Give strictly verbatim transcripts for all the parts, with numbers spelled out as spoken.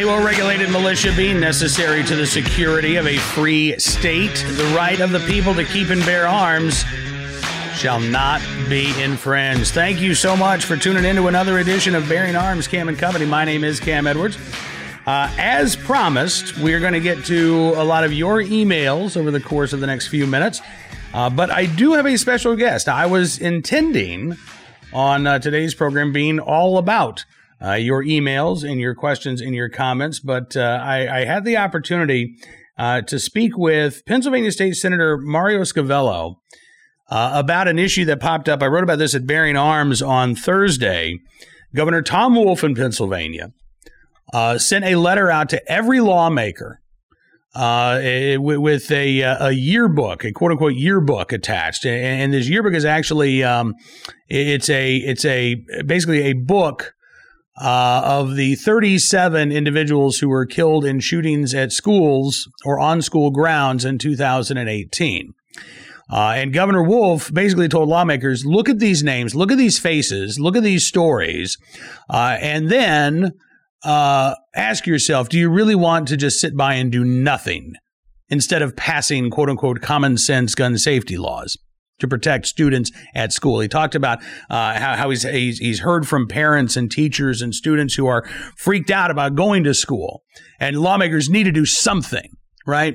dual-regulated militia being necessary to the security of a free state, the right of the people to keep and bear arms shall not be infringed. Thank you so much for tuning in to another edition of Bearing Arms, Cam and Company. My name is Cam Edwards. Uh, as promised, we're going to get to a lot of your emails over the course of the next few minutes, uh, but I do have a special guest. I was intending on uh, today's program being all about uh, your emails and your questions and your comments, but uh, I, I had the opportunity uh, to speak with Pennsylvania State Senator Mario Scavello uh, about an issue that popped up. I wrote about this at Bearing Arms on Thursday. Governor Tom Wolf in Pennsylvania uh, sent a letter out to every lawmaker Uh, with a a yearbook, a quote unquote yearbook attached, and, and this yearbook is actually um, it's a it's a basically a book uh, of the thirty-seven individuals who were killed in shootings at schools or on school grounds in two thousand eighteen. Uh, and Governor Wolf basically told lawmakers, look at these names, look at these faces, look at these stories, uh, and then Uh, ask yourself, do you really want to just sit by and do nothing instead of passing quote unquote common sense gun safety laws to protect students at school? He talked about uh, how, how he's, he's he's heard from parents and teachers and students who are freaked out about going to school, and lawmakers need to do something, right?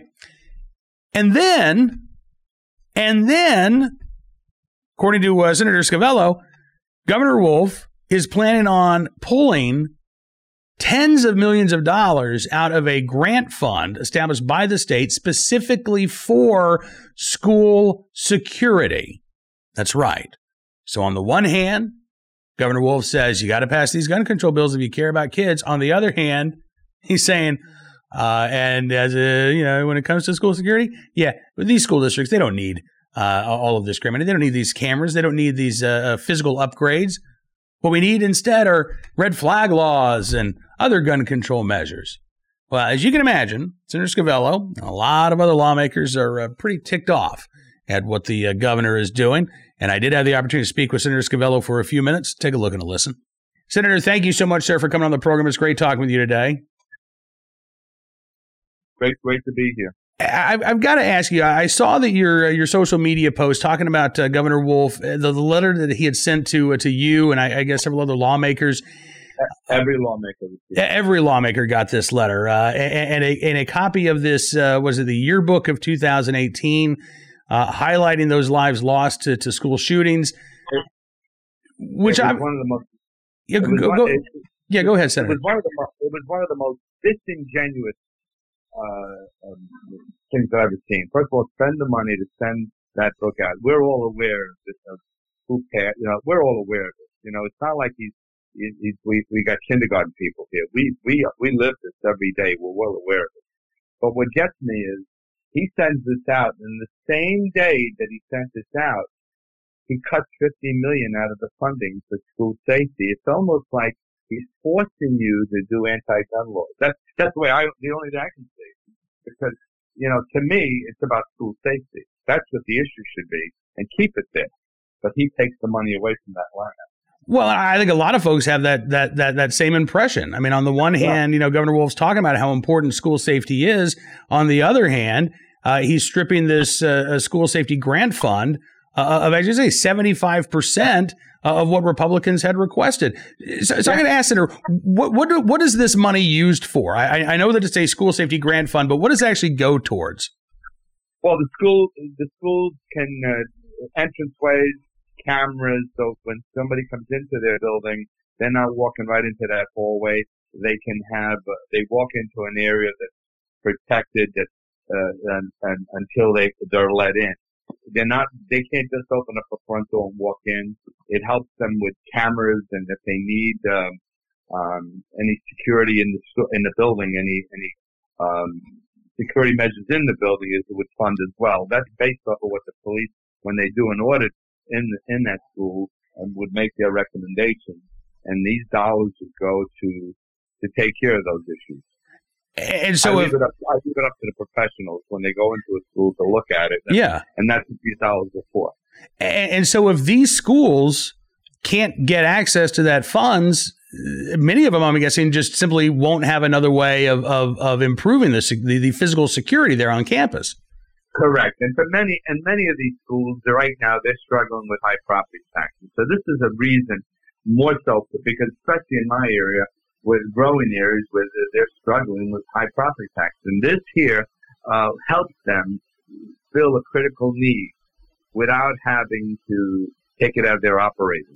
And then, and then, according to uh, Senator Scavello, Governor Wolf is planning on pulling tens of millions of dollars out of a grant fund established by the state specifically for school security. That's right. So on the one hand, Governor Wolf says you got to pass these gun control bills if you care about kids. On the other hand, he's saying, uh, and as a, you know, when it comes to school security, yeah, but these school districts, they don't need uh, all of this criminal. They don't need these cameras. They don't need these uh, physical upgrades. What we need instead are red flag laws and other gun control measures. Well, as you can imagine, Senator Scavello and a lot of other lawmakers are uh, pretty ticked off at what the uh, governor is doing. And I did have the opportunity to speak with Senator Scavello for a few minutes. Take a look and a listen. Senator, thank you so much, sir, for coming on the program. It's great talking with you today. Great, great to be here. I've, I've got to ask you, I saw that your your social media post talking about uh, Governor Wolf, the, the letter that he had sent to uh, to you and I, I guess several other lawmakers. Every lawmaker. Every lawmaker got this letter. Uh, and, and, a, and a copy of this, uh, was it the yearbook of two thousand eighteen, uh, highlighting those lives lost to, to school shootings, which I one of the most. Yeah, go, one, go, it, yeah, go ahead, Senator. It was one of the, it was one of the most disingenuous Uh, um, things that I've ever seen. First of all, spend the money to send that book out. We're all aware of this, of who cares. You know, we're all aware of it. You know, it's not like he's, he's, he's we we got kindergarten people here. We we we live this every day. We're well aware of it. But what gets me is he sends this out, and the same day that he sent this out, he cuts fifty million dollars out of the funding for school safety. It's almost like he's forcing you to do anti-gun laws. That's that's the way I, the only thing I can see. Because, you know, to me, it's about school safety. That's what the issue should be, and keep it there. But he takes the money away from that line. Well, I think a lot of folks have that that that that same impression. I mean, on the one hand, you know, Governor Wolf's talking about how important school safety is. On the other hand, uh, he's stripping this uh, school safety grant fund uh, of, I should say, seventy-five percent of what Republicans had requested. So, so I'm going to ask Senator, what, what, what is this money used for? I, I know that it's a school safety grant fund, but what does it actually go towards? Well, the school, the schools can, uh, entranceways, cameras, so when somebody comes into their building, they're not walking right into that hallway. They can have, uh, they walk into an area that's protected that, uh, and, and, until they, they're let in. They're not, they can't just open up a front door and walk in. It helps them with cameras, and if they need, um, um, any security in the, in the building, any, any, um, security measures in the building, is it would fund as well. That's based off of what the police, when they do an audit in, in that school, um, would make their recommendations. And these dollars would go to, to take care of those issues. And so I if, leave, it up, I leave it up to the professionals when they go into a school to look at it. And, yeah. And that's what these dollars are for. And, and so if these schools can't get access to that funds, many of them, I'm guessing, just simply won't have another way of of, of improving the, the the physical security there on campus. Correct. And for many, and many of these schools, right now, they're struggling with high property taxes. So this is a reason more so because, especially in my area, with growing areas where they're struggling with high property taxes. And this here uh, helps them fill a critical need without having to take it out of their operating.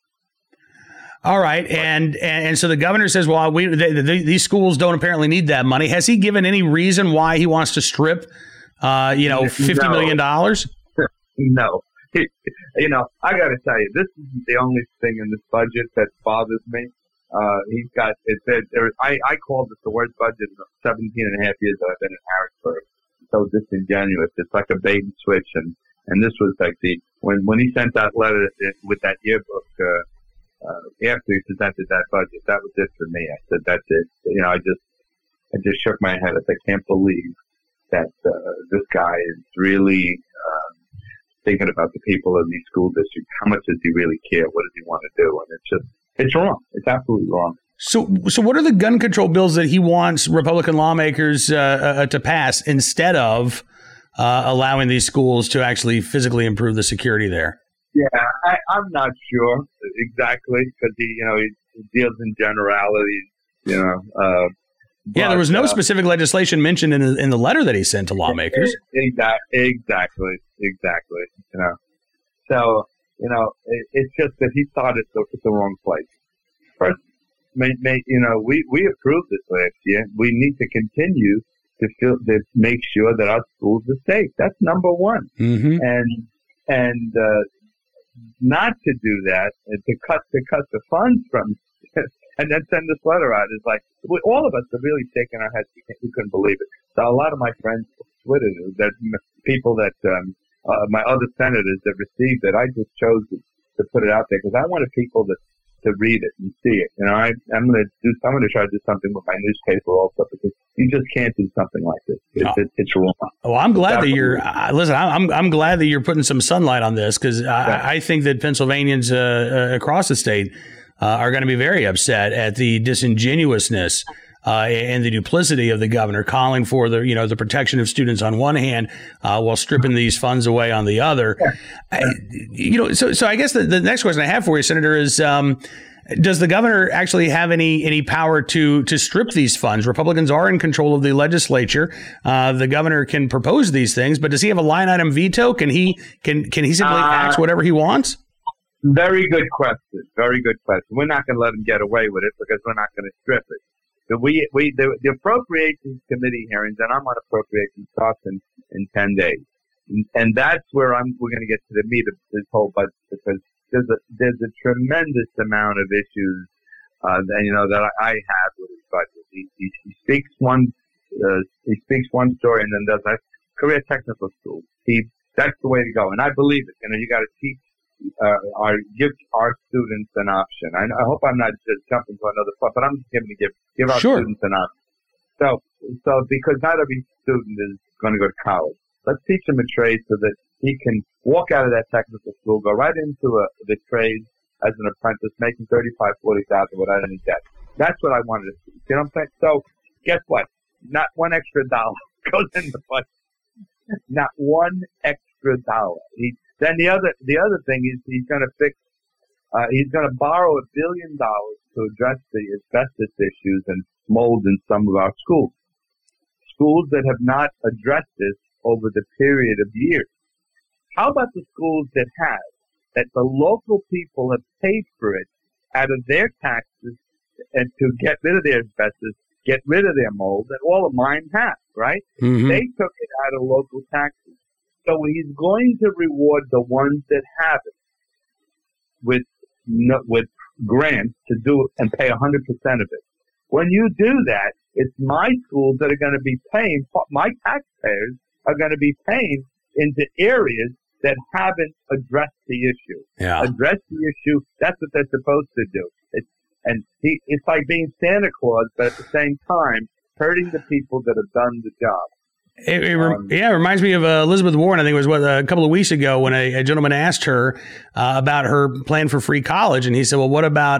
All right, and, and and so the governor says, well, we they, they, these schools don't apparently need that money. Has he given any reason why he wants to strip, uh, you know, fifty million dollars? No. You know, I got to tell you, this isn't the only thing in this budget that bothers me. Uh, he's got, it said, there, I, I called it the worst budget in seventeen and a half years that I've been in Harrisburg. So disingenuous. It's like a bait and switch. And, and this was like the, when, when he sent that letter with that yearbook, uh, Uh, after he presented that budget, that was it for me. I said, that's it. You know, I just, I just shook my head. I said, I can't believe that uh, this guy is really um, thinking about the people of these school districts. How much does he really care? What does he want to do? And it's just, it's wrong. It's absolutely wrong. So, so what are the gun control bills that he wants Republican lawmakers uh, uh, to pass instead of uh, allowing these schools to actually physically improve the security there? Yeah, I, I'm not sure exactly because he, you know, he, he deals in generalities. You know. Uh, yeah, but, there was no uh, specific legislation mentioned in the, in the letter that he sent to lawmakers. Exactly, exactly, exactly. You know, so you know, it, it's just that he started at the, the wrong place. First, may, may, you know, we we approved this last year. We need to continue to feel to make sure that our schools are safe. That's number one. Mm-hmm. And and uh, not to do that, and to cut to cut the funds from, and then send this letter out is like we, all of us are really shaking our heads. We, can't, we couldn't believe it. So a lot of my friends tweeted it, that people that um, uh, my other senators that received it. I just chose to, to put it out there because I wanted people to to read it and see it. You know, I, I'm going to do. I'm going to try to do something with my newspaper also because you just can't do something like this. It's, no. it, it's wrong. Well, I'm glad that you're. Uh, listen, I'm I'm glad that you're putting some sunlight on this because yeah. I, I think that Pennsylvanians uh, uh, across the state uh, are going to be very upset at the disingenuousness uh, and the duplicity of the governor calling for the you know the protection of students on one hand uh, while stripping these funds away on the other. Yeah. I, you know, so so I guess the, the next question I have for you, Senator, is. Um, Does the governor actually have any any power to to strip these funds? Republicans are in control of the legislature. Uh, the governor can propose these things, but does he have a line item veto? Can he can can he simply uh, ask whatever he wants? Very good question. Very good question. We're not going to let him get away with it because we're not going to strip it. So we we the, the appropriations committee hearings, and I'm on appropriations starts in, in ten days, and, and that's where I'm we're going to get to the meat of this whole budget because. There's a there's a tremendous amount of issues, uh, that, you know, that I, I have with his budget. He, he, he speaks one uh, he speaks one story and then does that. Career technical school. He that's the way to go, and I believe it. You know, you got to teach uh, our give our students an option. I, I hope I'm not just jumping to another part, but I'm just going to give give our sure. students an option. So so because not every student is going to go to college, let's teach them a trade so that he can walk out of that technical school, go right into a, the trade as an apprentice, making thirty-five, forty thousand without any debt. That's what I wanted to see. You know what I'm saying? So, guess what? Not one extra dollar goes in the budget. Not one extra dollar. He, then the other the other thing is he's going to fix. Uh, he's going to borrow a billion dollars to address the asbestos issues and mold in some of our schools. Schools that have not addressed this over the period of years. How about the schools that have, that the local people have paid for it out of their taxes and to get rid of their asbestos, get rid of their mold, and all of mine have, right? Mm-hmm. They took it out of local taxes. So he's going to reward the ones that have it with no, with grants to do and pay one hundred percent of it. When you do that, it's my schools that are going to be paying, my taxpayers are going to be paying into areas that haven't addressed the issue. Yeah. Address the issue. That's what they're supposed to do. It's, and he, it's like being Santa Claus, but at the same time, hurting the people that have done the job. It, it, um, yeah, it reminds me of uh, Elizabeth Warren. I think it was what, a couple of weeks ago when a, a gentleman asked her uh, about her plan for free college. And he said, well, what about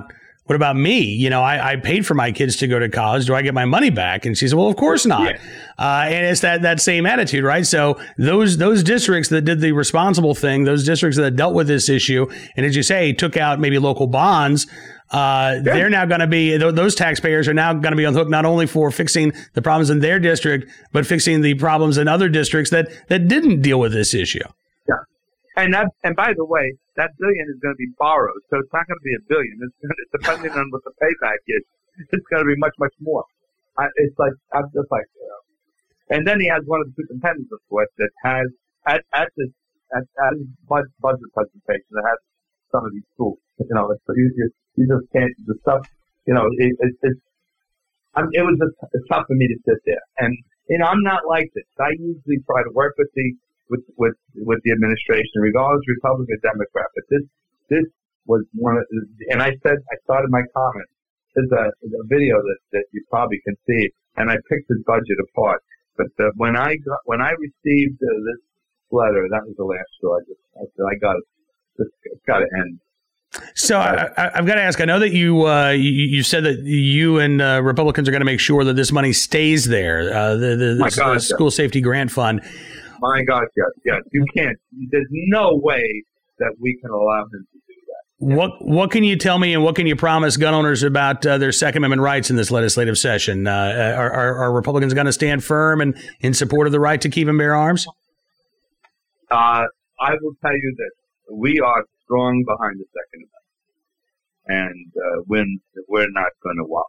what about me? You know, I, I paid for my kids to go to college. Do I get my money back? And she said, well, of course not. Yeah. Uh, and it's that that same attitude, right? So those those districts that did the responsible thing, those districts that dealt with this issue, and as you say, took out maybe local bonds, uh, yeah. they're now going to be, those taxpayers are now going to be on the hook not only for fixing the problems in their district, but fixing the problems in other districts that, that didn't deal with this issue. Yeah. And that, and by the way, that billion is going to be borrowed, so it's not going to be a billion. It's, going to, depending on what the payback is, it's going to be much, much more. I, it's like I'm just like, you know. And then he has one of the superintendents, of course, that has at at this at, at his budget presentation that has some of these schools. You know, so you you, you just can't the stuff. You know, it, it, it's I'm, it was just it's tough for me to sit there, and you know, I'm not like this. I usually try to work with the with with with the administration, regardless Republican or Democrat. But this this was one of, the, and I said I started my comment. There's a, a video that that you probably can see, and I picked his budget apart. But uh, when I got when I received uh, this letter, that was the last straw. I just I said I got it. It's, it's got to end. So I, I've got to ask. I know that you uh, you, you said that you and uh, Republicans are going to make sure that this money stays there. Uh, the the, the, God, the school yes. safety grant fund. My God, yes, yes. You can't. There's no way that we can allow him to do that. What what can you tell me, and what can you promise gun owners about uh, their Second Amendment rights in this legislative session? Uh, are, are, are Republicans going to stand firm and in support of the right to keep and bear arms? Uh, I will tell you this: we are strong behind the Second Amendment, and uh, when we're not going to waffle.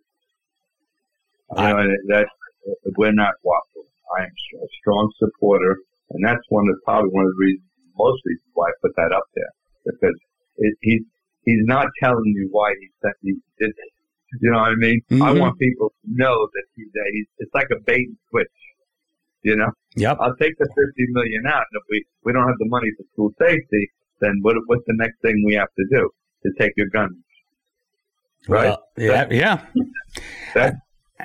I, you know, that we're not waffle. I am a strong supporter, and that's one of probably one of the reasons, most reasons why I put that up there, because it, he's he's not telling you why he said he did it. You know what I mean? Mm-hmm. I want people to know that he, that he's it's like a bait and switch. You know? Yep. I'll take the fifty million out, and if we we don't have the money for school safety, then what what's the next thing we have to do? To take your guns, right? Well, yeah, that, yeah. That,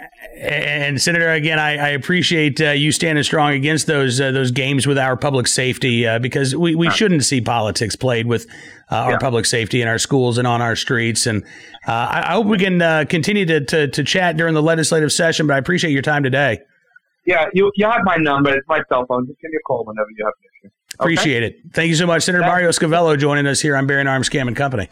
And Senator, again, I, I appreciate uh, you standing strong against those uh, those games with our public safety, uh, because we, we shouldn't see politics played with uh, our yeah. public safety in our schools and on our streets. And uh, I, I hope we can uh, continue to, to to chat during the legislative session. But I appreciate your time today. Yeah, you you have my number. It's my cell phone. Just give me a call whenever you have an issue. Okay? Appreciate it. Thank you so much, Senator Mario Scavello, joining us here on Bearing Arms Cam and Company.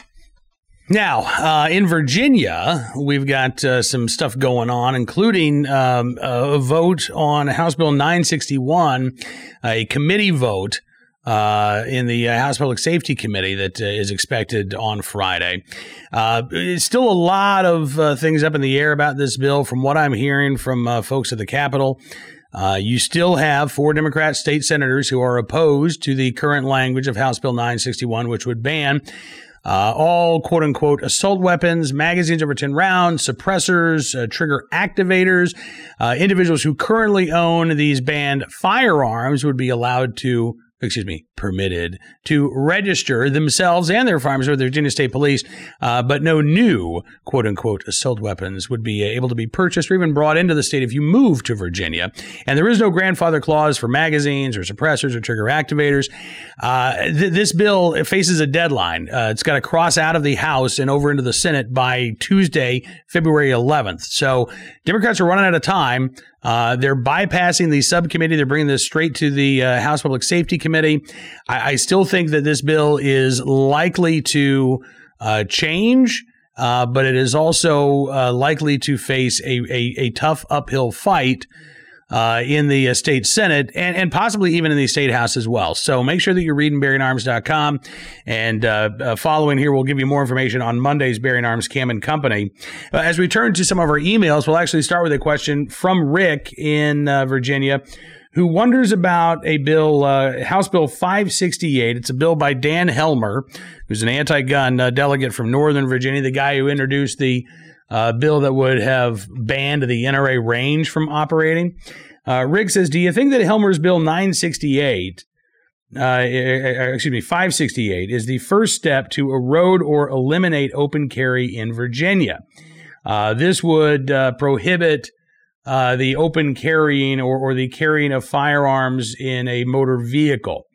Now, uh, in Virginia, we've got uh, some stuff going on, including um, a vote on House Bill nine sixty-one, a committee vote uh, in the uh, House Public Safety Committee that uh, is expected on Friday. Uh, it's still a lot of uh, things up in the air about this bill from what I'm hearing from uh, folks at the Capitol. Uh, you still have four Democrat state senators who are opposed to the current language of House Bill nine sixty-one, which would ban Uh, all quote-unquote assault weapons, magazines over ten rounds, suppressors, uh, trigger activators. Uh, individuals who currently own these banned firearms would be allowed to, excuse me, permitted to register themselves and their firearms with the Virginia State Police, uh, but no new quote-unquote assault weapons would be able to be purchased or even brought into the state if you move to Virginia. And there is no grandfather clause for magazines or suppressors or trigger activators. Uh, th- this bill faces a deadline. Uh, it's got to cross out of the House and over into the Senate by Tuesday, February eleventh. So Democrats are running out of time. Uh, they're bypassing the subcommittee. They're bringing this straight to the uh, House Public Safety Committee. I, I still think that this bill is likely to uh, change, uh, but it is also uh, likely to face a, a, a tough uphill fight uh, in the uh, state Senate and, and possibly even in the state House as well. So make sure that you're reading bearing arms dot com, and uh, uh, following here, we'll give you more information on Monday's Bearing Arms Cam and Company. Uh, as we turn to some of our emails, we'll actually start with a question from Rick in uh, Virginia, who wonders about a bill, uh, House Bill five sixty-eight. It's a bill by Dan Helmer, who's an anti-gun uh, delegate from Northern Virginia, the guy who introduced the uh, bill that would have banned the N R A range from operating. Uh, Rick says, do you think that Helmer's Bill nine sixty-eight, uh, excuse me, five sixty-eight is the first step to erode or eliminate open carry in Virginia? Uh, this would uh, prohibit Uh, the open carrying or, or the carrying of firearms in a motor vehicle.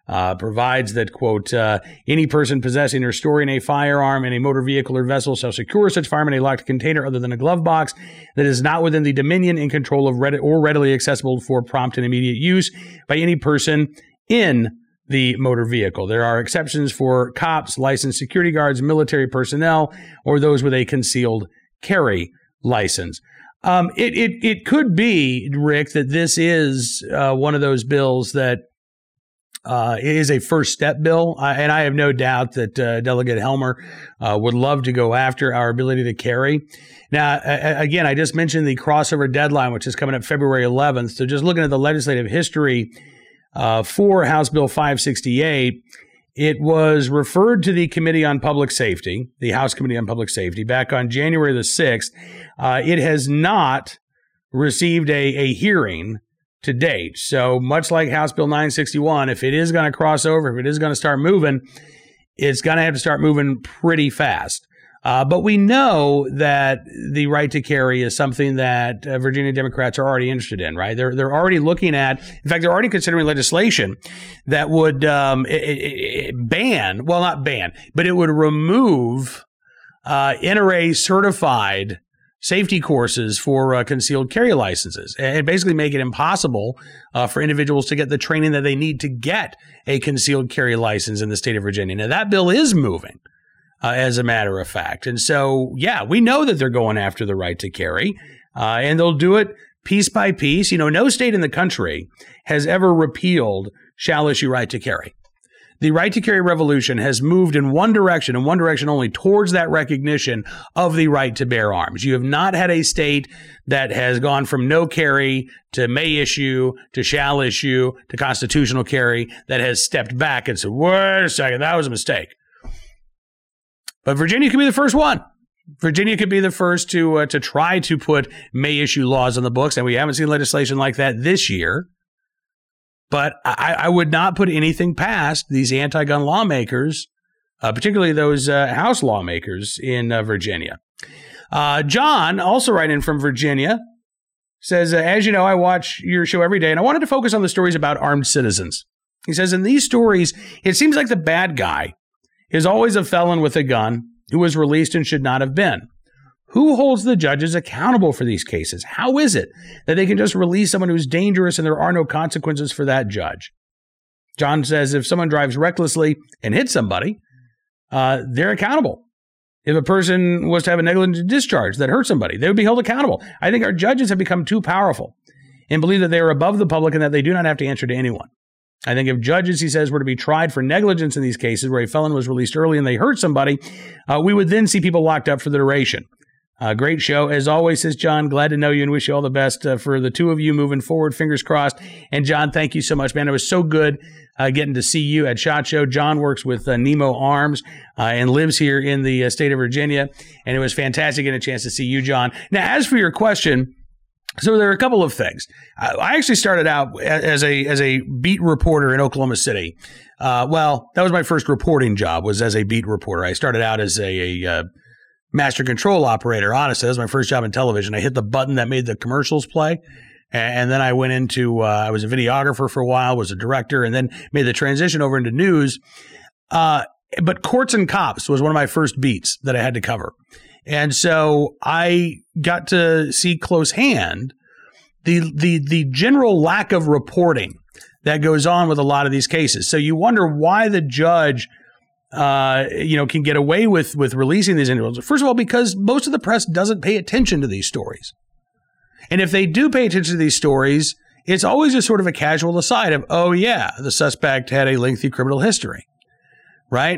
uh, provides that, quote, uh, any person possessing or storing a firearm in a motor vehicle or vessel shall secure such firearm in a locked container other than a glove box that is not within the dominion and control of read- or readily accessible for prompt and immediate use by any person in the motor vehicle. There are exceptions for cops, licensed security guards, military personnel, or those with a concealed carry license. Um, it, it, it could be, Rick, that this is uh, one of those bills that uh, is a first step bill. Uh, and I have no doubt that uh, Delegate Helmer uh, would love to go after our ability to carry. Now, a- again, I just mentioned the crossover deadline, which is coming up February eleventh. So just looking at the legislative history uh, for House Bill five sixty-eight, it was referred to the Committee on Public Safety, the House Committee on Public Safety, back on January the sixth. Uh, it has not received a, a hearing to date. So much like House Bill nine sixty-one, if it is going to cross over, if it is going to start moving, it's going to have to start moving pretty fast. Uh, but we know that the right to carry is something that uh, Virginia Democrats are already interested in, right? They're they're already looking at, in fact, they're already considering legislation that would um, it, it, it ban, well, not ban, but it would remove uh, N R A certified safety courses for uh, concealed carry licenses, and basically make it impossible uh, for individuals to get the training that they need to get a concealed carry license in the state of Virginia. Now, that bill is moving. Uh, as a matter of fact. And so, yeah, we know that they're going after the right to carry, uh, and they'll do it piece by piece. You know, no state in the country has ever repealed shall issue right to carry. The right to carry revolution has moved in one direction, and one direction only, towards that recognition of the right to bear arms. You have not had a state that has gone from no carry to may issue to shall issue to constitutional carry that has stepped back and said, wait a second, that was a mistake. But Virginia could be the first one. Virginia could be the first to uh, to try to put may issue laws on the books, and we haven't seen legislation like that this year. But I, I would not put anything past these anti-gun lawmakers, uh, particularly those uh, House lawmakers in uh, Virginia. Uh, John, also writing in from Virginia, says, uh, as you know, I watch your show every day, and I wanted to focus on the stories about armed citizens. He says, in these stories, it seems like the bad guy is always a felon with a gun who was released and should not have been. Who holds the judges accountable for these cases? How is it that they can just release someone who's dangerous and there are no consequences for that judge? John says if someone drives recklessly and hits somebody, uh, they're accountable. If a person was to have a negligent discharge that hurt somebody, they would be held accountable. I think our judges have become too powerful and believe that they are above the public and that they do not have to answer to anyone. I think if judges, he says, were to be tried for negligence in these cases where a felon was released early and they hurt somebody, uh, we would then see people locked up for the duration. Uh, great show. As always, says John, glad to know you and wish you all the best uh, for the two of you moving forward. Fingers crossed. And John, thank you so much, man. It was so good uh, getting to see you at SHOT Show. John works with uh, Nemo Arms uh, and lives here in the uh, state of Virginia. And it was fantastic getting a chance to see you, John. Now, as for your question, so there are a couple of things. I actually started out as a as a beat reporter in Oklahoma City. Uh, well, that was my first reporting job, was as a beat reporter. I started out as a, a uh, master control operator. Honestly, that was my first job in television. I hit the button that made the commercials play. And then I went into, uh, I was a videographer for a while, was a director, and then made the transition over into news. Uh, but Courts and Cops was one of my first beats that I had to cover. And so I got to see close hand the the the general lack of reporting that goes on with a lot of these cases. So you wonder why the judge, uh, you know, can get away with with releasing these individuals. First of all, because most of the press doesn't pay attention to these stories, and if they do pay attention to these stories, it's always just sort of a casual aside of, oh yeah, the suspect had a lengthy criminal history, right?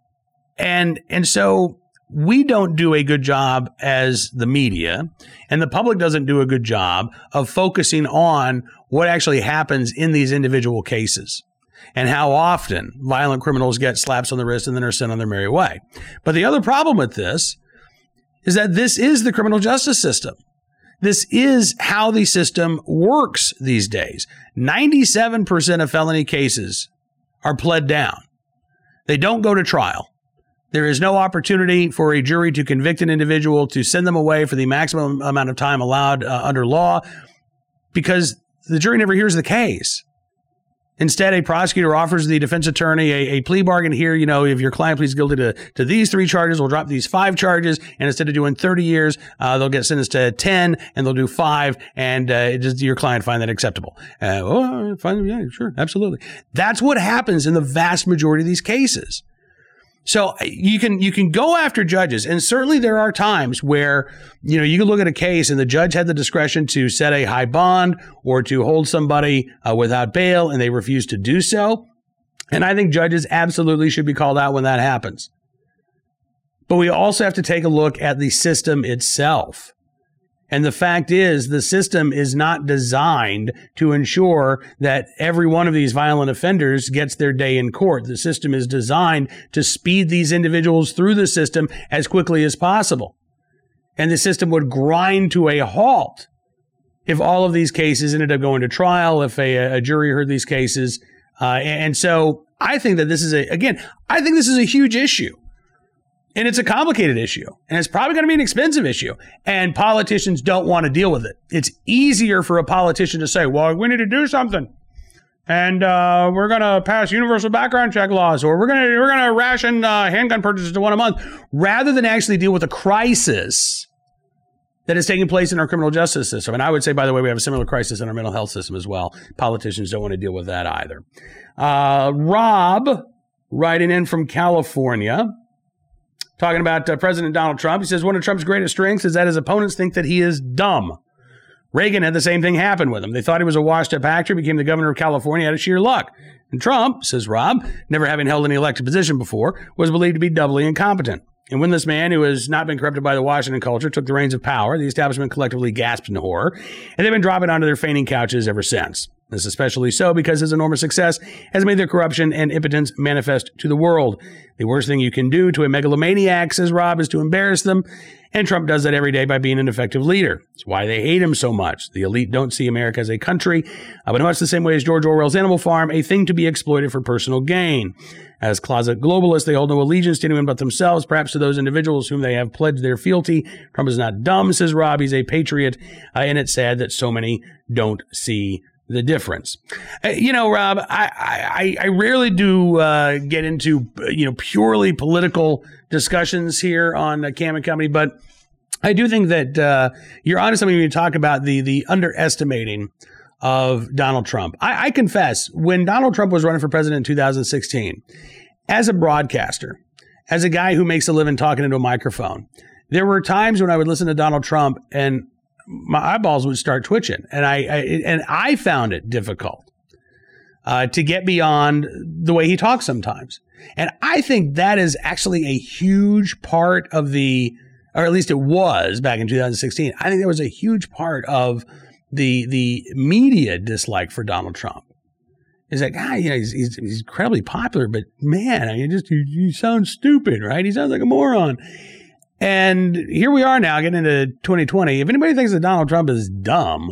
And and so. We don't do a good job as the media, and the public doesn't do a good job of focusing on what actually happens in these individual cases and how often violent criminals get slaps on the wrist and then are sent on their merry way. But the other problem with this is that this is the criminal justice system. This is how the system works these days. ninety-seven percent of felony cases are pled down. They don't go to trial. There is no opportunity for a jury to convict an individual, to send them away for the maximum amount of time allowed uh, under law, because the jury never hears the case. Instead, a prosecutor offers the defense attorney a, a plea bargain here. You know, if your client pleads guilty to, to these three charges, we'll drop these five charges. And instead of doing thirty years, uh, they'll get sentenced to ten and they'll do five. And uh, does your client find that acceptable? Uh, oh, fine, yeah, sure, absolutely. That's what happens in the vast majority of these cases. So you can you can go after judges, and certainly there are times where, you know, you can look at a case and the judge had the discretion to set a high bond or to hold somebody uh, without bail, and they refuse to do so. And I think judges absolutely should be called out when that happens. But we also have to take a look at the system itself. And the fact is, the system is not designed to ensure that every one of these violent offenders gets their day in court. The system is designed to speed these individuals through the system as quickly as possible. And the system would grind to a halt if all of these cases ended up going to trial, if a, a jury heard these cases. Uh, and so I think that this is a, again, I think this is a huge issue. And it's a complicated issue, and it's probably going to be an expensive issue, and politicians don't want to deal with it. It's easier for a politician to say, well, we need to do something, and uh, we're going to pass universal background check laws, or we're going to we're going to ration uh, handgun purchases to one a month, rather than actually deal with a crisis that is taking place in our criminal justice system. And I would say, by the way, we have a similar crisis in our mental health system as well. Politicians don't want to deal with that either. Uh, Rob, writing in from California, talking about uh, President Donald Trump. He says one of Trump's greatest strengths is that his opponents think that he is dumb. Reagan had the same thing happen with him. They thought he was a washed-up actor, became the governor of California out of sheer luck. And Trump, says Rob, never having held any elected position before, was believed to be doubly incompetent. And when this man, who has not been corrupted by the Washington culture, took the reins of power, the establishment collectively gasped in horror, and they've been dropping onto their fainting couches ever since. This is especially so because his enormous success has made their corruption and impotence manifest to the world. The worst thing you can do to a megalomaniac, says Rob, is to embarrass them. And Trump does that every day by being an effective leader. It's why they hate him so much. The elite don't see America as a country, uh, but in much the same way as George Orwell's Animal Farm, a thing to be exploited for personal gain. As closet globalists, they hold no allegiance to anyone but themselves, perhaps to those individuals whom they have pledged their fealty. Trump is not dumb, says Rob. He's a patriot, uh, and it's sad that so many don't see the difference. Uh, you know, Rob, I, I, I rarely do uh, get into, you know, purely political discussions here on uh, Cam and Company, but I do think that uh, you're onto something when you talk about the the underestimating of Donald Trump. I, I confess, when Donald Trump was running for president in two thousand sixteen, as a broadcaster, as a guy who makes a living talking into a microphone, there were times when I would listen to Donald Trump and my eyeballs would start twitching, and I, I and I found it difficult uh, to get beyond the way he talks sometimes. And I think that is actually a huge part of the, or at least it was back in two thousand sixteen. I think that was a huge part of the the media dislike for Donald Trump. Is that guy? You know, he's, he's he's incredibly popular, but man, I mean, just he, he sounds stupid, right? He sounds like a moron. And here we are now getting into twenty twenty. If anybody thinks that Donald Trump is dumb,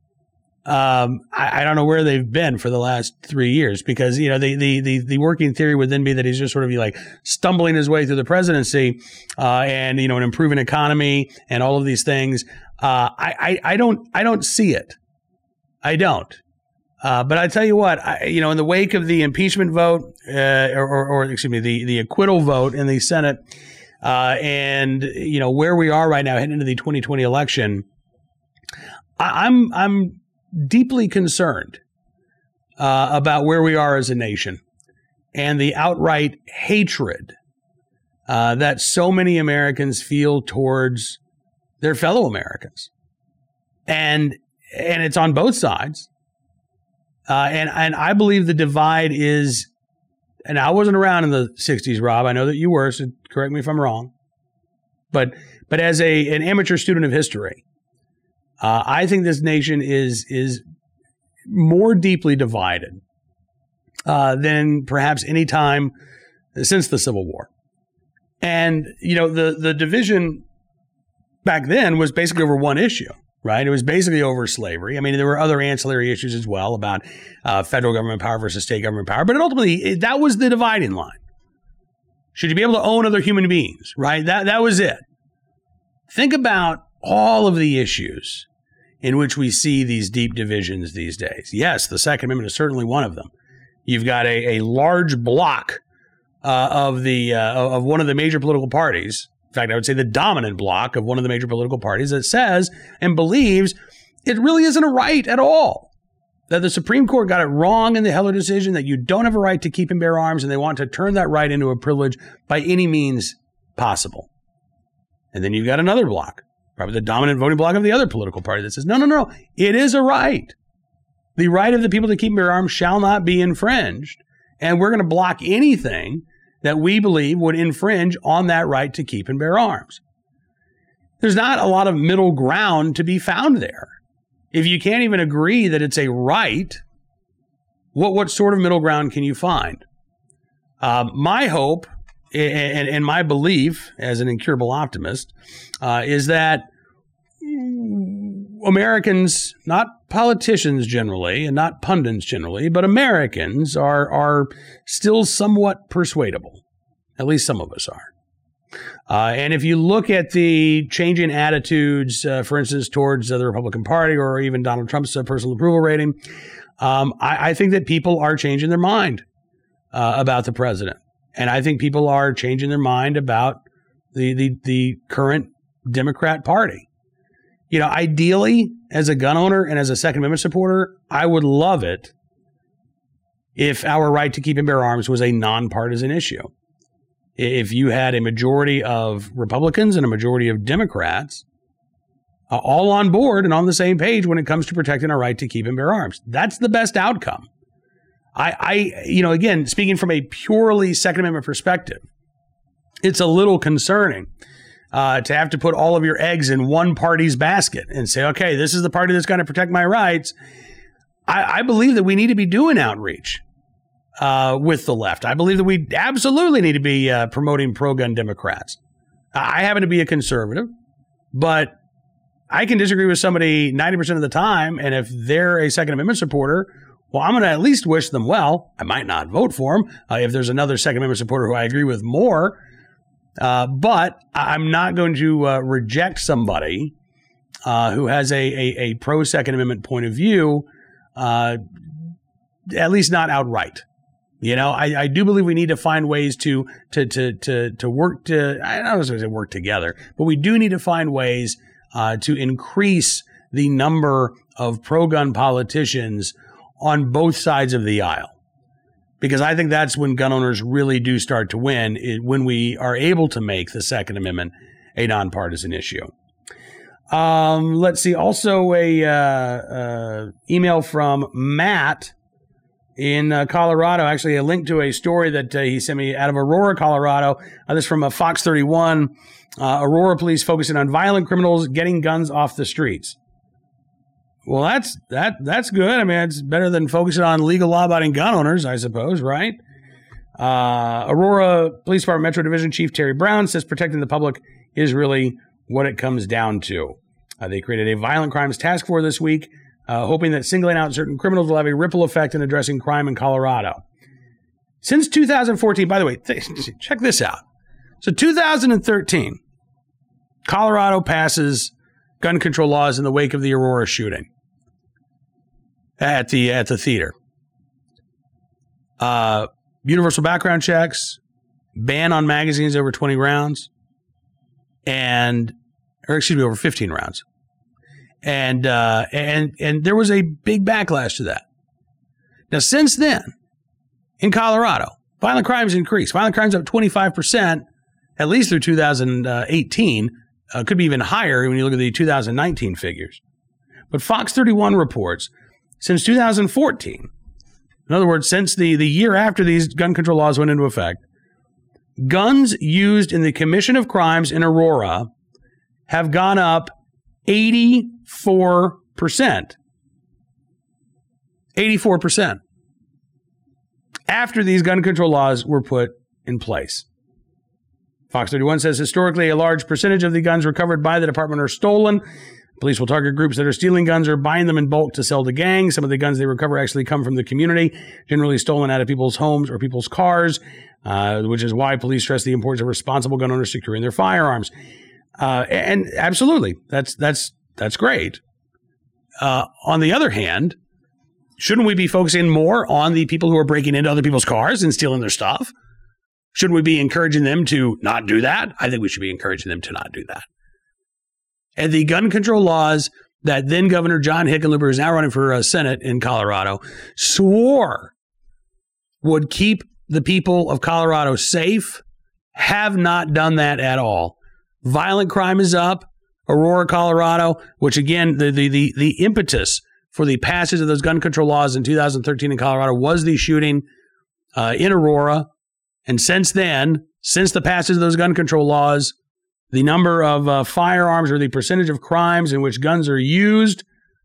um, I, I don't know where they've been for the last three years because, you know, the, the, the, the working theory would then be that he's just sort of be like stumbling his way through the presidency uh, and, you know, an improving economy and all of these things. Uh, I, I, I don't I don't see it. I don't. Uh, but I tell you what, I, you know, in the wake of the impeachment vote uh, or, or, or excuse me, the, the acquittal vote in the Senate, Uh, and, you know, where we are right now heading into the twenty twenty election, I, I'm I'm deeply concerned uh, about where we are as a nation and the outright hatred uh, that so many Americans feel towards their fellow Americans. And and it's on both sides. Uh, and, and I believe the divide is, and I wasn't around in the sixties, Rob. I know that you were, so correct me if I'm wrong. But but as a an amateur student of history, uh, I think this nation is is more deeply divided uh, than perhaps any time since the Civil War. And, you know, the, the division back then was basically over one issue. Right. It was basically over slavery. I mean, there were other ancillary issues as well about uh, federal government power versus state government power. But ultimately, it, that was the dividing line. Should you be able to own other human beings? Right. That that was it. Think about all of the issues in which we see these deep divisions these days. Yes, the Second Amendment is certainly one of them. You've got a, a large block uh, of the uh, of one of the major political parties. In fact, I would say the dominant block of one of the major political parties that says and believes it really isn't a right at all. That the Supreme Court got it wrong in the Heller decision, that you don't have a right to keep and bear arms, and they want to turn that right into a privilege by any means possible. And then you've got another block, probably the dominant voting block of the other political party, that says, no, no, no, it is a right. The right of the people to keep and bear arms shall not be infringed. And we're going to block anything that we believe would infringe on that right to keep and bear arms. There's not a lot of middle ground to be found there. If you can't even agree that it's a right, what, what sort of middle ground can you find? Uh, my hope and, and my belief as an incurable optimist uh, is that Americans, not politicians generally, and not pundits generally, but Americans are are still somewhat persuadable. At least some of us are. Uh, and if you look at the changing attitudes, uh, for instance, towards uh, the Republican Party or even Donald Trump's uh, personal approval rating, um, I, I think that people are changing their mind uh, about the president. And I think people are changing their mind about the the, the current Democrat Party. You know, ideally, as a gun owner and as a Second Amendment supporter, I would love it if our right to keep and bear arms was a nonpartisan issue. If you had a majority of Republicans and a majority of Democrats uh, all on board and on the same page when it comes to protecting our right to keep and bear arms, that's the best outcome. I, I, you know, again, speaking from a purely Second Amendment perspective, it's a little concerning Uh, to have to put all of your eggs in one party's basket and say, okay, this is the party that's going to protect my rights. I, I believe that we need to be doing outreach uh, with the left. I believe that we absolutely need to be uh, promoting pro-gun Democrats. I happen to be a conservative, but I can disagree with somebody ninety percent of the time. And if they're a Second Amendment supporter, well, I'm going to at least wish them well. I might not vote for them uh, if there's another Second Amendment supporter who I agree with more. Uh, but I'm not going to uh, reject somebody uh, who has a, a, a pro-Second Amendment point of view, uh, at least not outright. You know, I, I do believe we need to find ways to to to to to work to I don't know if I say work together, but we do need to find ways uh, to increase the number of pro-gun politicians on both sides of the aisle. Because I think that's when gun owners really do start to win, is when we are able to make the Second Amendment a nonpartisan issue. Um, let's see. Also, a uh, uh, email from Matt in uh, Colorado. Actually, a link to a story that uh, he sent me out of Aurora, Colorado. Uh, this is from uh, Fox thirty-one. Uh, Aurora police focusing on violent criminals getting guns off the streets. Well, that's that that's good. I mean, it's better than focusing on legal law-abiding gun owners, I suppose, right? Uh, Aurora Police Department Metro Division Chief Terry Brown says protecting the public is really what it comes down to. Uh, they created a violent crimes task force this week, uh, hoping that singling out certain criminals will have a ripple effect in addressing crime in Colorado. Since two thousand fourteen, by the way, th- check this out. So two thousand thirteen, Colorado passes gun control laws in the wake of the Aurora shooting at the at the theater. Uh, universal background checks, ban on magazines over twenty rounds, and or excuse me, over fifteen rounds, and uh, and and there was a big backlash to that. Now, since then, in Colorado, violent crimes increased. Violent crimes up twenty-five percent, at least through two thousand eighteen. Uh, could be even higher when you look at the two thousand nineteen figures. But Fox thirty-one reports, since two thousand fourteen, in other words, since the, the year after these gun control laws went into effect, guns used in the commission of crimes in Aurora have gone up eighty-four percent. eighty-four percent. After these gun control laws were put in place. Fox thirty-one says historically a large percentage of the guns recovered by the department are stolen. Police will target groups that are stealing guns or buying them in bulk to sell to gangs. Some of the guns they recover actually come from the community, generally stolen out of people's homes or people's cars, uh, which is why police stress the importance of responsible gun owners securing their firearms. Uh, and absolutely, that's that's that's great. Uh, on the other hand, shouldn't we be focusing more on the people who are breaking into other people's cars and stealing their stuff? Shouldn't we be encouraging them to not do that? I think we should be encouraging them to not do that. And the gun control laws that then Governor John Hickenlooper, who is now running for uh, Senate in Colorado, swore would keep the people of Colorado safe, have not done that at all. Violent crime is up. Aurora, Colorado, which again, the, the, the, the impetus for the passage of those gun control laws in two thousand thirteen in Colorado was the shooting uh, in Aurora. And since then, since the passage of those gun control laws, the number of uh, firearms or the percentage of crimes in which guns are used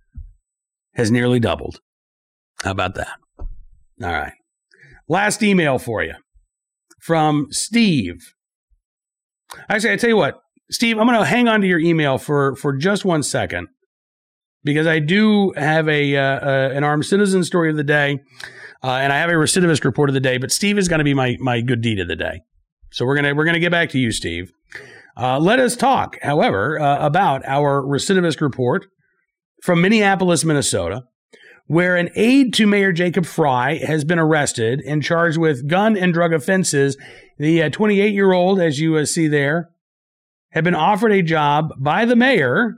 has nearly doubled. How about that? All right. Last email for you from Steve. Actually, I tell you what, Steve, I'm going to hang on to your email for, for just one second because I do have a uh, uh, an armed citizen story of the day, uh, and I have a recidivist report of the day. But Steve is going to be my my good deed of the day. So we're gonna we're gonna get back to you, Steve. Uh, let us talk, however, uh, about our recidivist report from Minneapolis, Minnesota, where an aide to Mayor Jacob Frey has been arrested and charged with gun and drug offenses. The uh, twenty-eight-year-old, as you uh, see there, had been offered a job by the mayor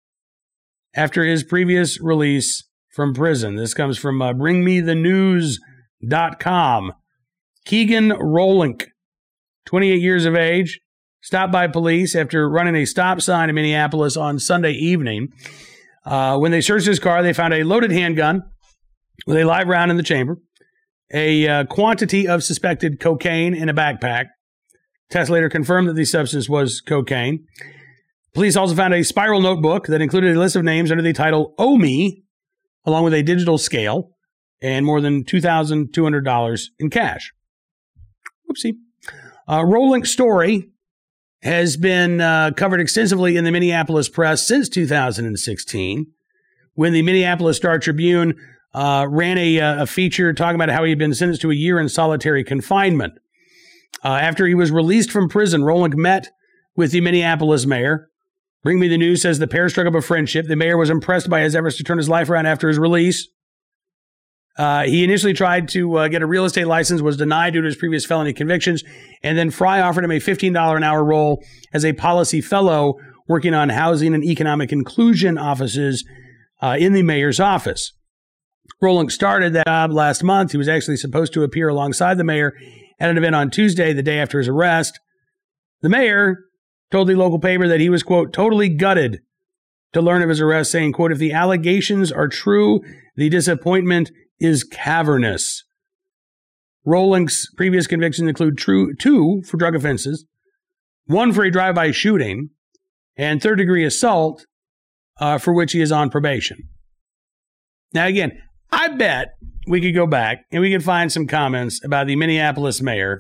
after his previous release from prison. This comes from uh, bring me the news dot com. Keegan Rolink, twenty-eight years of age, stopped by police after running a stop sign in Minneapolis on Sunday evening. Uh, when they searched his car, they found a loaded handgun with a live round in the chamber, a uh, quantity of suspected cocaine in a backpack. Tests later confirmed that the substance was cocaine. Police also found a spiral notebook that included a list of names under the title Owe Me, along with a digital scale and more than two thousand two hundred dollars in cash. Whoopsie. Uh, Rolink's story has been uh, covered extensively in the Minneapolis press since two thousand sixteen, when the Minneapolis Star Tribune uh, ran a, a feature talking about how he had been sentenced to a year in solitary confinement. Uh, after he was released from prison, Rolink met with the Minneapolis mayor. Bring Me the News says the pair struck up a friendship. The mayor was impressed by his efforts to turn his life around after his release. Uh, he initially tried to uh, get a real estate license, was denied due to his previous felony convictions, and then Frey offered him a fifteen dollars an hour role as a policy fellow working on housing and economic inclusion offices uh, in the mayor's office. Rolink started that job last month. He was actually supposed to appear alongside the mayor at an event on Tuesday, the day after his arrest. The mayor told the local paper that he was, quote, totally gutted to learn of his arrest, saying, quote, if the allegations are true, the disappointment is cavernous. Rolink's previous convictions include true, two for drug offenses, one for a drive-by shooting, and third-degree assault, uh, for which he is on probation. Now, again, I bet we could go back and we could find some comments about the Minneapolis mayor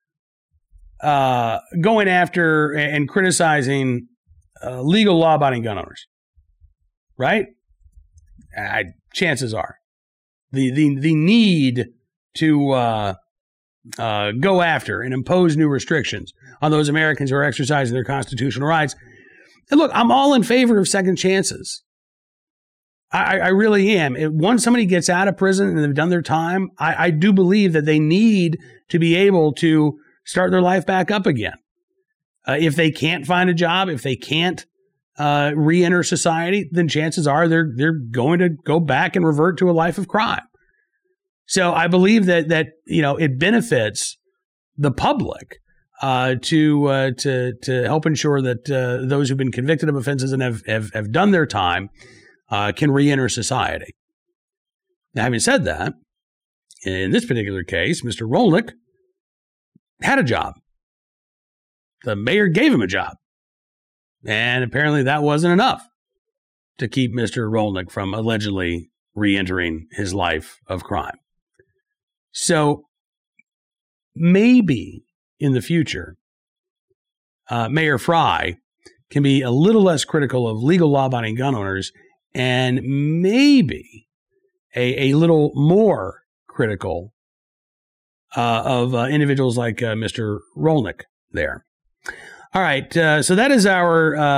uh, going after and criticizing uh, legal law-abiding gun owners, right? I, chances are. The, the, the need to uh, uh, go after and impose new restrictions on those Americans who are exercising their constitutional rights. And look, I'm all in favor of second chances. I, I really am. It, once somebody gets out of prison and they've done their time, I, I do believe that they need to be able to start their life back up again. Uh, if they can't find a job, if they can't uh, re-enter society, then chances are they're they're going to go back and revert to a life of crime. So I believe that that you know it benefits the public uh, to uh, to to help ensure that uh, those who've been convicted of offenses and have have, have done their time Uh, can re-enter society. Now, having said that, in this particular case, Mister Rolink had a job. The mayor gave him a job. And apparently that wasn't enough to keep Mister Rolink from allegedly re-entering his life of crime. So maybe in the future, uh, Mayor Frey can be a little less critical of legal law-abiding gun owners and maybe a, a little more critical uh, of uh, individuals like uh, Mister Rolnik there. All right, uh, so that is our um,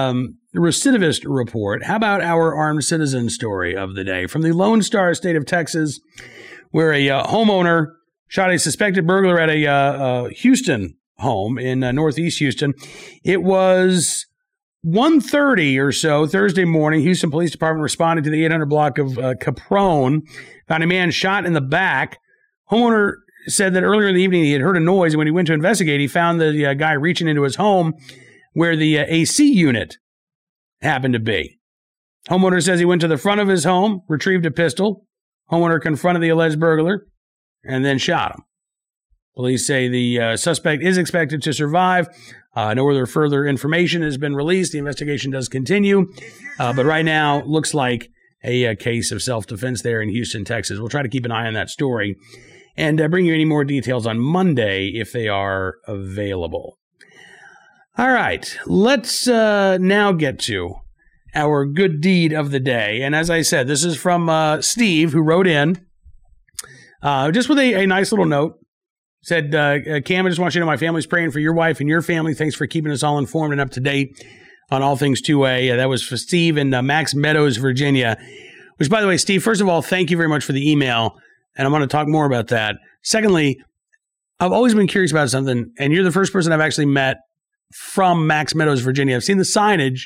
recidivist report. How about our armed citizen story of the day from the Lone Star State of Texas, where a uh, homeowner shot a suspected burglar at a uh, uh, Houston home in uh, Northeast Houston. It was one thirty or so Thursday morning. Houston Police Department responded to the eight hundred block of uh, Caprone, found a man shot in the back. Homeowner said that earlier in the evening he had heard a noise, and when he went to investigate, he found the uh, guy reaching into his home where the uh, A C unit happened to be. Homeowner says he went to the front of his home, retrieved a pistol. Homeowner confronted the alleged burglar and then shot him. Police say the uh, suspect is expected to survive. Uh, no other further information has been released. The investigation does continue, uh, but right now looks like a, a case of self-defense there in Houston, Texas. We'll try to keep an eye on that story and uh, bring you any more details on Monday if they are available. All right, let's uh, now get to our good deed of the day. And as I said, this is from uh, Steve, who wrote in uh, just with a, a nice little note. Said, uh, Cam, I just want you to know my family's praying for your wife and your family. Thanks for keeping us all informed and up to date on all things two A. Uh, that was for Steve in uh, Max Meadows, Virginia. Which, by the way, Steve, first of all, thank you very much for the email. And I want to talk more about that. Secondly, I've always been curious about something, and you're the first person I've actually met from Max Meadows, Virginia. I've seen the signage.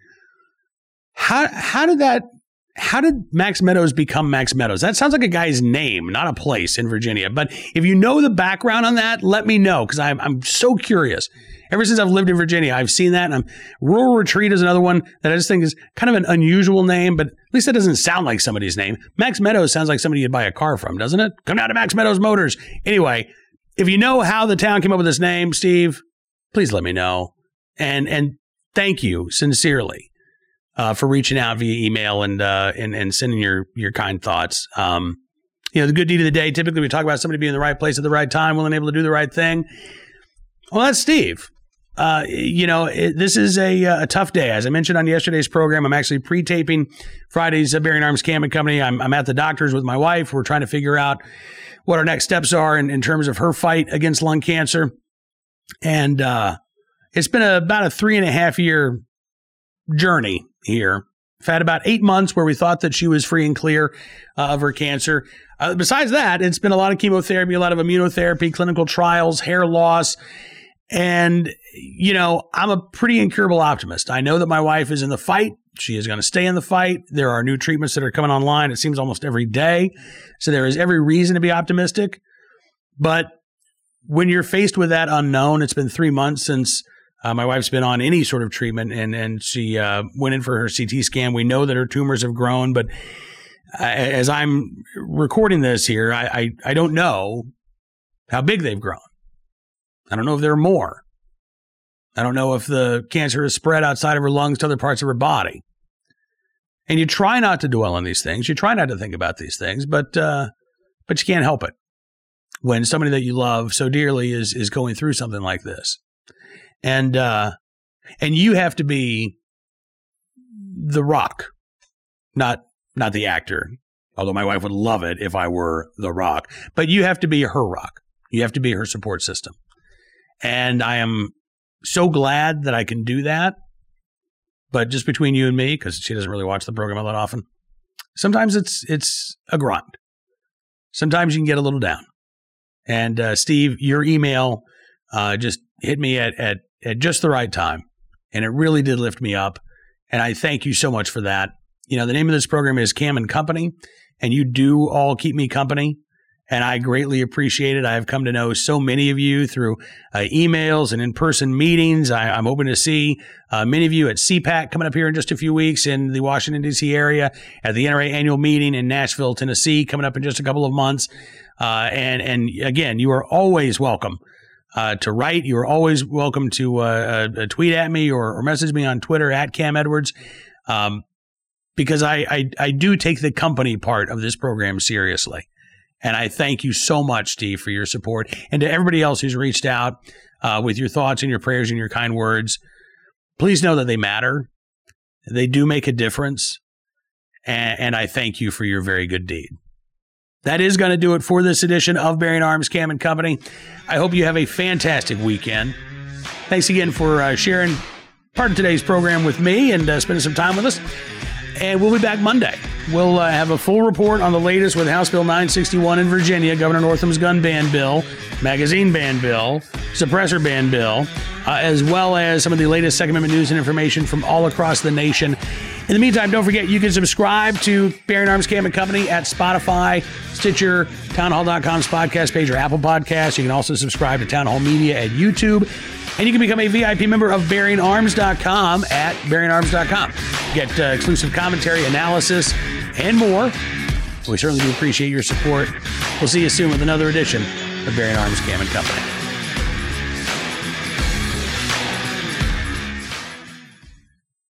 How how did that, how did Max Meadows become Max Meadows? That sounds like a guy's name, not a place in Virginia. But if you know the background on that, let me know, because I'm, I'm so curious. Ever since I've lived in Virginia, I've seen that. And I'm, Rural Retreat is another one that I just think is kind of an unusual name, but at least that doesn't sound like somebody's name. Max Meadows sounds like somebody you'd buy a car from, doesn't it? Come down to Max Meadows Motors. Anyway, if you know how the town came up with this name, Steve, please let me know. And and thank you sincerely uh, for reaching out via email and uh, and and sending your your kind thoughts. Um, you know, the good deed of the day. Typically, we talk about somebody being in the right place at the right time, willing and able to do the right thing. Well, that's Steve. Uh, you know, it, this is a, a tough day. As I mentioned on yesterday's program, I'm actually pre-taping Friday's uh, Bearing Arms Cam and Company. I'm, I'm at the doctor's with my wife. We're trying to figure out what our next steps are in, in terms of her fight against lung cancer. And uh, it's been a, about a three and a half year journey here. We've had about eight months where we thought that she was free and clear uh, of her cancer. Uh, besides that, it's been a lot of chemotherapy, a lot of immunotherapy, clinical trials, hair loss. And, you know, I'm a pretty incurable optimist. I know that my wife is in the fight. She is going to stay in the fight. There are new treatments that are coming online, it seems, almost every day. So there is every reason to be optimistic. But when you're faced with that unknown, it's been three months since uh, my wife's been on any sort of treatment, and, and she uh, went in for her C T scan. We know that her tumors have grown, but uh, as I'm recording this here, I, I, I don't know how big they've grown. I don't know if there are more. I don't know if the cancer is spread outside of her lungs to other parts of her body. And you try not to dwell on these things. You try not to think about these things, but uh, but you can't help it when somebody that you love so dearly is is going through something like this. And uh, and you have to be the Rock, not not the actor. Although my wife would love it if I were the Rock, but you have to be her rock. You have to be her support system. And I am so glad that I can do that. But just between you and me, because she doesn't really watch the program all that often, sometimes it's it's a grind. Sometimes you can get a little down. And uh, Steve, your email uh, just hit me at, at at just the right time. And it really did lift me up. And I thank you so much for that. You know, the name of this program is Cam and Company. And you do all keep me company. And I greatly appreciate it. I have come to know so many of you through uh, emails and in-person meetings. I, I'm hoping to see uh, many of you at C PAC coming up here in just a few weeks in the Washington, D C area, at the N R A annual meeting in Nashville, Tennessee, coming up in just a couple of months. Uh, and, and again, you are always welcome uh, to write. You are always welcome to uh, uh, tweet at me or, or message me on Twitter at Cam Edwards, um, because I, I, I do take the company part of this program seriously. And I thank you so much, Steve, for your support. And to everybody else who's reached out uh, with your thoughts and your prayers and your kind words, please know that they matter. They do make a difference. And, and I thank you for your very good deed. That is going to do it for this edition of Bearing Arms, Cam and Company. I hope you have a fantastic weekend. Thanks again for uh, sharing part of today's program with me and uh, spending some time with us. And we'll be back Monday. We'll uh, have a full report on the latest with House Bill nine sixty-one in Virginia, Governor Northam's gun ban bill, magazine ban bill, suppressor ban bill, uh, as well as some of the latest Second Amendment news and information from all across the nation. In the meantime, don't forget, you can subscribe to Bearing Arms Camp and Company at Spotify, Stitcher, townhall dot com's podcast page, or Apple Podcasts. You can also subscribe to Town Hall Media at YouTube. And you can become a V I P member of bearing arms dot com at bearing arms dot com. Get uh, exclusive commentary, analysis, and more. We certainly do appreciate your support. We'll see you soon with another edition of Bearing Arms Camp and Company.